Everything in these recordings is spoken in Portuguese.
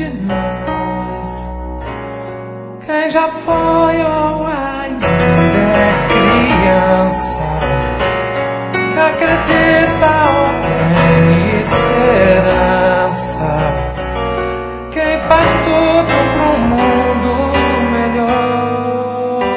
de nós. Quem já foi ou ainda é criança, que acredita ou tem esperança, quem faz tudo pro mundo melhor.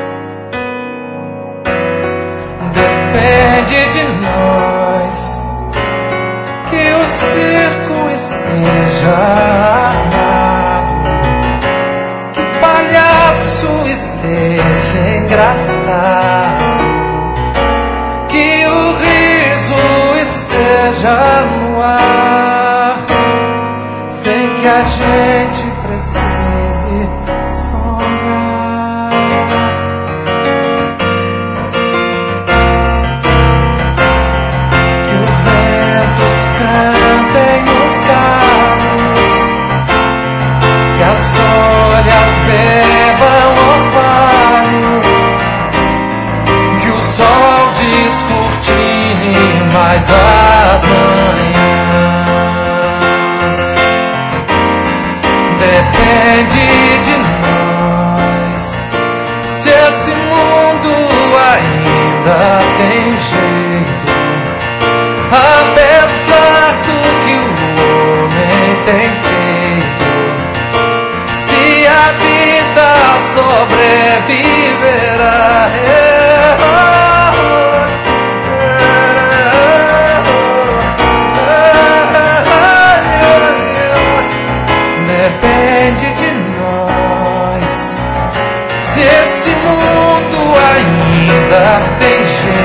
Depende de nós que o circo esteja armado, que palhaço esteja engraçado, que o riso esteja no ar, sem que a gente precise sonhar. Que os ventos cantem nos galhos, que as folhas bebam orvalho, que o sol descortine mais as manhãs. Depende de nós se esse mundo ainda tem jeito, apesar do que o homem tem feito. Se a vida sobreviverá, depende de nós se esse mundo ainda tem jeito,